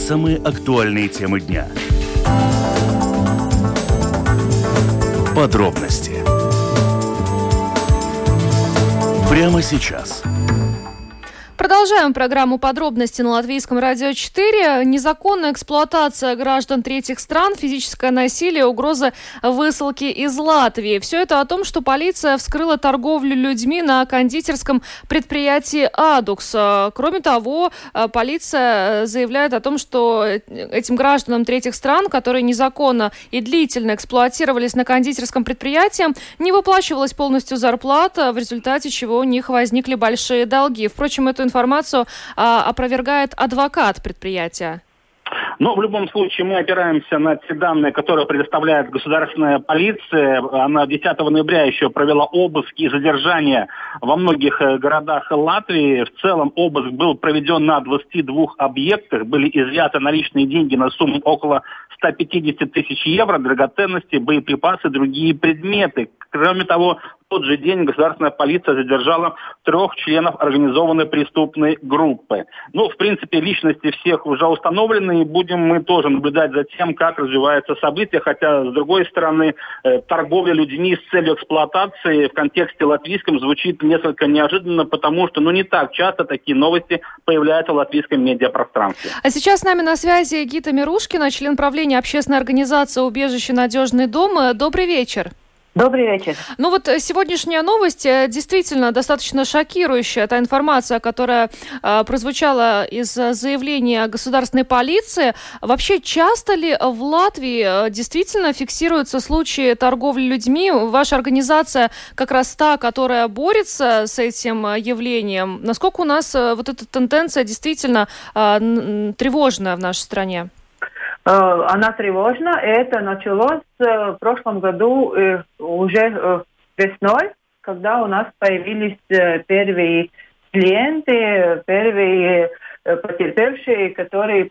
самые актуальные темы дня. Подробности прямо сейчас. Продолжаем программу «Подробности» на Латвийском радио 4. Незаконная эксплуатация граждан третьих стран, физическое насилие, угроза высылки из Латвии. Все это о том, что полиция вскрыла торговлю людьми на кондитерском предприятии «Адукс». Кроме того, полиция заявляет о том, что этим гражданам третьих стран, которые незаконно и длительно эксплуатировались на кондитерском предприятии, не выплачивалась полностью зарплата, в результате чего у них возникли большие долги. Впрочем, эту информацию опровергает адвокат предприятия. Но в любом случае мы опираемся на те данные, которые предоставляет государственная полиция. Она 10 ноября еще провела обыски и задержания во многих городах Латвии. В целом обыск был проведен на 22 объектах. Были изъяты наличные деньги на сумму около 150 тысяч евро, драгоценности, боеприпасы, другие предметы. Кроме того, в тот же день государственная полиция задержала 3 членов организованной преступной группы. В принципе, личности всех уже установлены, и будем мы тоже наблюдать за тем, как развиваются события, хотя, с другой стороны, торговля людьми с целью эксплуатации в контексте латвийском звучит несколько неожиданно, потому что, не так часто такие новости появляются в латвийском медиапространстве. А сейчас с нами на связи Гита Мирушкина, член правления общественной организации «Убежище. Надежный дом». Добрый вечер. Добрый вечер. Сегодняшняя новость действительно достаточно шокирующая. Та информация, которая прозвучала из заявления государственной полиции. Вообще, часто ли в Латвии действительно фиксируются случаи торговли людьми? Ваша организация как раз та, которая борется с этим явлением. Насколько у нас вот эта тенденция действительно тревожная в нашей стране? Она тревожна. Это началось в прошлом году уже весной, когда у нас появились первые клиенты, первые потерпевшие, которые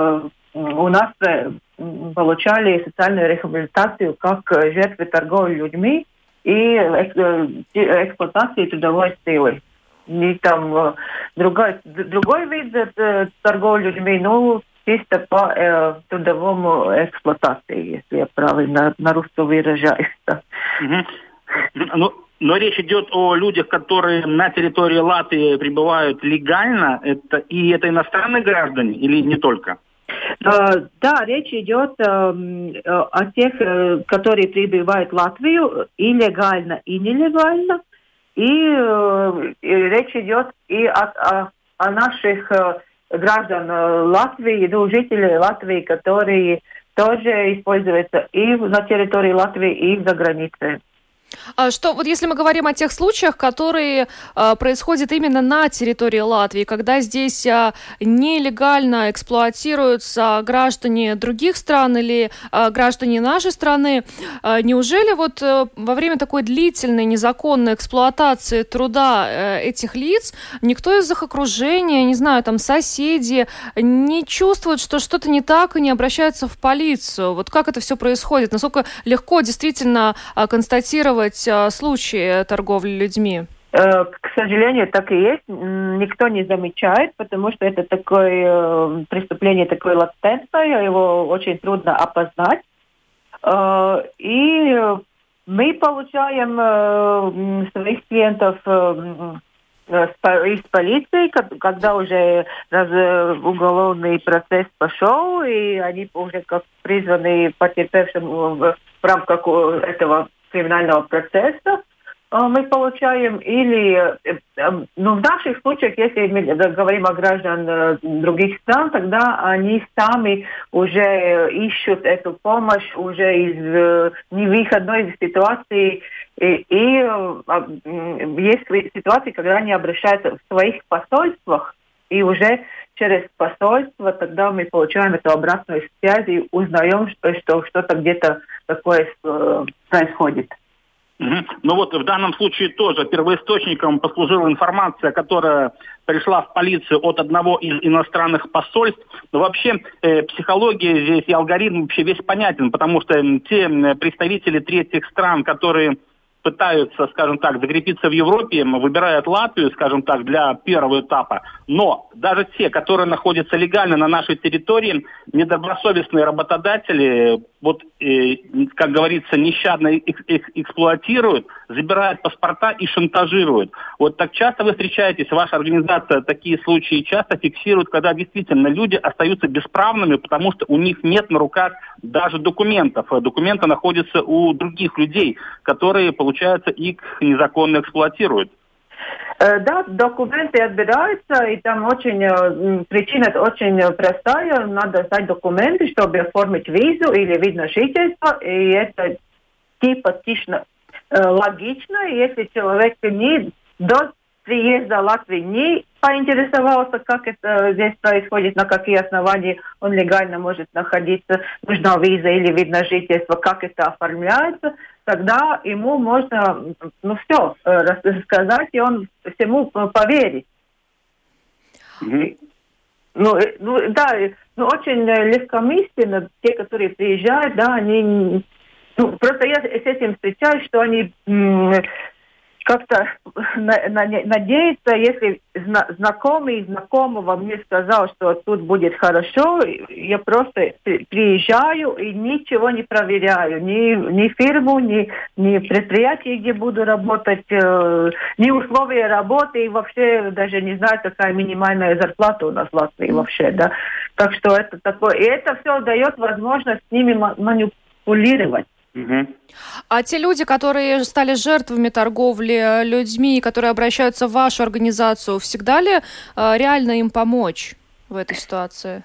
у нас получали социальную рехабилитацию как жертвы торговли людьми и эксплуатации трудовой силы. И там другой вид торговли людьми, чисто по трудовому эксплуатации, если я правильно на русском выражаюсь. Но речь идет о людях, которые на территории Латвии пребывают легально. Это иностранные граждане или не только? Да, речь идет о тех, которые прибывают в Латвию и легально, и нелегально. И речь идет и о наших граждан Латвии, жителей Латвии, которые тоже используются и на территории Латвии, и за границей. Если мы говорим о тех случаях, которые происходят именно на территории Латвии, когда здесь нелегально эксплуатируются граждане других стран или граждане нашей страны, неужели во время такой длительной незаконной эксплуатации труда этих лиц никто из их окружения, не знаю, соседи, не чувствует, что что-то не так и не обращаются в полицию? Как это все происходит? Насколько легко действительно констатировать случаи торговли людьми? К сожалению, так и есть. Никто не замечает, потому что это такое преступление, такое латентное, его очень трудно опознать. И мы получаем своих клиентов из полиции, когда уже уголовный процесс пошел, и они уже как призваны потерпевшим в рамках этого криминального процесса, мы получаем, или в наших случаях, если мы говорим о гражданах других стран, тогда они сами уже ищут эту помощь уже из невыходной ситуации, и есть ситуации, когда они обращаются в своих посольствах, и уже через посольство тогда мы получаем эту обратную связь и узнаем, что что-то где-то такое происходит. В данном случае тоже первоисточником послужила информация, которая пришла в полицию от одного из иностранных посольств. Но вообще психология здесь и алгоритм вообще весь понятен, потому что те представители третьих стран, которые пытаются, скажем так, закрепиться в Европе, выбирают Латвию, скажем так, для первого этапа. Но даже те, которые находятся легально на нашей территории, недобросовестные работодатели, как говорится, нещадно их эксплуатируют, забирают паспорта и шантажируют. Вот так часто вы встречаетесь, ваша организация такие случаи часто фиксирует, когда действительно люди остаются бесправными, потому что у них нет на руках даже документов. Документы находятся у других людей, которые, получается, их незаконно эксплуатируют. Да, документы отбираются, и там причина очень простая. Надо сдать документы, чтобы оформить визу или вид на жительство, и это логично. Если человек до приезда в Латвию не поинтересовался, как это здесь происходит, на какие основания он легально может находиться, нужна виза или вид на жительство, как это оформляется, тогда ему можно все рассказать, и он всему поверит. Очень легкомысленно те, которые приезжают, да, они... просто я с этим встречаюсь, что они... как-то надеяться, если знакомый знакомого мне сказал, что тут будет хорошо, я просто приезжаю и ничего не проверяю. Ни фирму, ни предприятие, где буду работать, ни условия работы, и вообще даже не знаю, какая минимальная зарплата у нас в Латвии вообще, да. Так что это такое. И это все дает возможность с ними манипулировать. А те люди, которые стали жертвами торговли людьми, которые обращаются в вашу организацию, всегда ли реально им помочь в этой ситуации?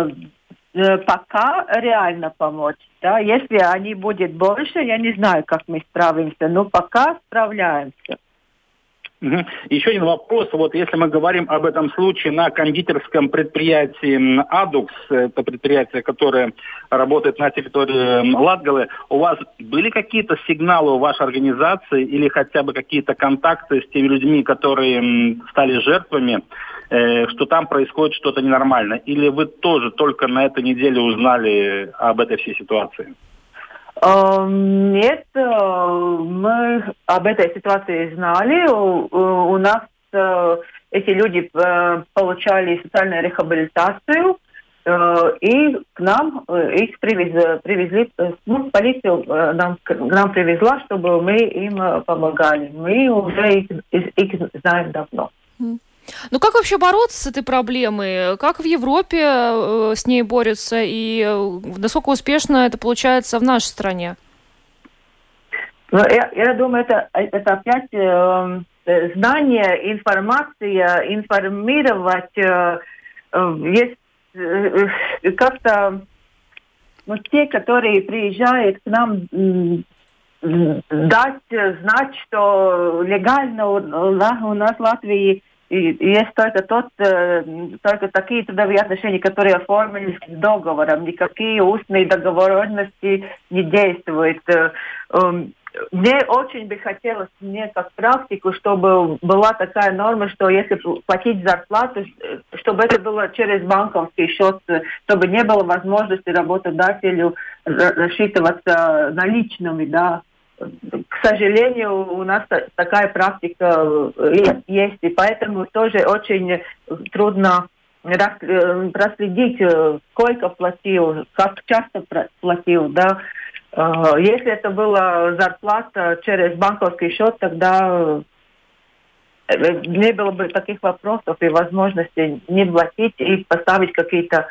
Пока реально помочь. Да? Если они будут больше, я не знаю, как мы справимся, но пока справляемся. Еще один вопрос. Вот если мы говорим об этом случае на кондитерском предприятии «Адукс», это предприятие, которое работает на территории Латгалы, у вас были какие-то сигналы у вашей организации или хотя бы какие-то контакты с теми людьми, которые стали жертвами, что там происходит что-то ненормальное? Или вы тоже только на этой неделе узнали об этой всей ситуации? Нет, мы об этой ситуации знали. У нас эти люди получали социальную рехабилитацию, и к нам их привезли, полицию к нам привезла, чтобы мы им помогали. Мы уже их знаем давно. Ну как вообще бороться с этой проблемой? Как в Европе с ней борются и насколько успешно это получается в нашей стране? Я думаю, это опять знание, информация, информировать. Есть как-то те, которые приезжают к нам, дать знать, что легально у нас в Латвии есть только такие трудовые отношения, которые оформились договором. Никакие устные договоренности не действуют. Мне очень бы хотелось, как практику, чтобы была такая норма, что если платить зарплату, чтобы это было через банковский счет, чтобы не было возможности работодателю рассчитываться наличными, да. К сожалению, у нас такая практика есть, и поэтому тоже очень трудно проследить, сколько платил, как часто платил, да. Если это была зарплата через банковский счет, тогда не было бы таких вопросов и возможности не платить и поставить какие-то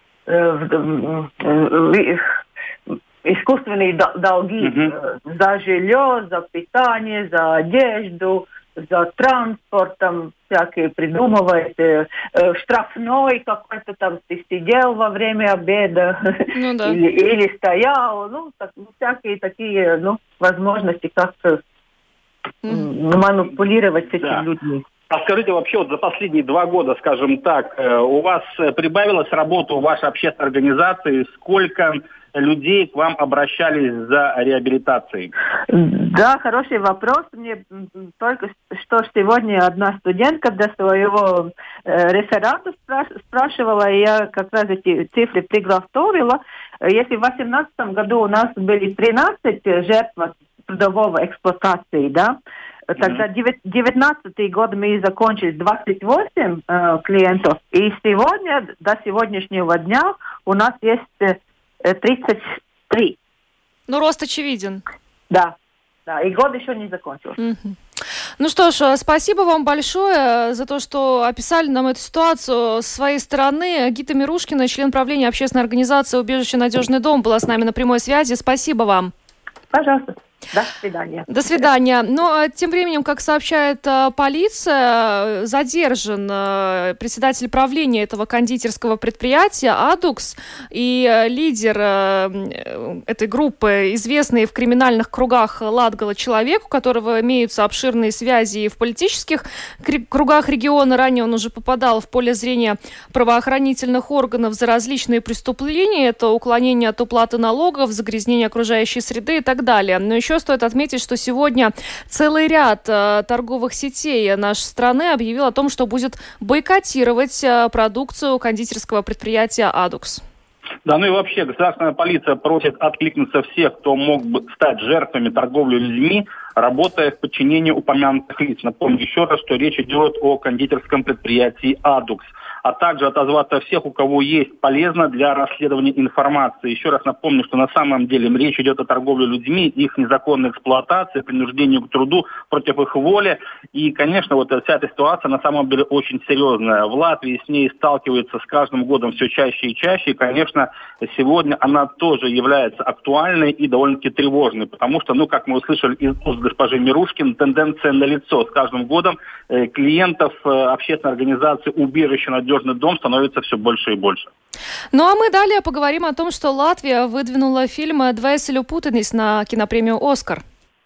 искусственные долги за жилье, за питание, за одежду, за транспорт, там всякие придумывают, штрафной какой-то там ты сидел во время обеда, или стоял, всякие такие возможности как-то манипулировать с этими людьми. А скажите, вообще вот за последние 2 года, скажем так, у вас прибавилась работа у вашей общественной организации? Сколько людей к вам обращались за реабилитацией? Да, хороший вопрос. Мне только что сегодня одна студентка до своего реферата спрашивала, и я как раз эти цифры пригласовила. Если в 2018 году у нас были 13 жертв трудового эксплуатации, да. Тогда 19 год мы закончили 28 клиентов, и сегодня, до сегодняшнего дня у нас есть 33. Ну, рост очевиден. Да, и год еще не закончился. Ну что ж, спасибо вам большое за то, что описали нам эту ситуацию с своей стороны. Гита Мирушкина, член правления общественной организации «Убежище Надежный дом», была с нами на прямой связи. Спасибо вам. Пожалуйста. До свидания. До свидания. Но тем временем, как сообщает полиция, задержан председатель правления этого кондитерского предприятия «Адукс» и лидер этой группы, известный в криминальных кругах Латгала человек, у которого имеются обширные связи и в политических кругах региона. Ранее он уже попадал в поле зрения правоохранительных органов за различные преступления. Это уклонение от уплаты налогов, загрязнение окружающей среды и так далее. Но еще стоит отметить, что сегодня целый ряд торговых сетей нашей страны объявил о том, что будет бойкотировать продукцию кондитерского предприятия «Адукс». Да, ну и вообще государственная полиция просит откликнуться всех, кто мог бы стать жертвами торговли людьми, работая в подчинении упомянутых лиц. Напомню еще раз, что речь идет о кондитерском предприятии «Адукс», а также отозваться всех, у кого есть полезно для расследования информации. Еще раз напомню, что на самом деле речь идет о торговле людьми, их незаконной эксплуатации, принуждению к труду против их воли. И, конечно, вот вся эта ситуация на самом деле очень серьезная. В Латвии с ней сталкиваются с каждым годом все чаще и чаще. И, конечно, сегодня она тоже является актуальной и довольно-таки тревожной, потому что, как мы услышали из уст госпожи Мирушкин, тенденция налицо. С каждым годом клиентов общественной организации «Убежище Надежный дом» становится все больше и больше. Ну а мы далее поговорим о том, что Латвия выдвинула фильм «Dvēseli Putinis» на кинопремию «Оскар».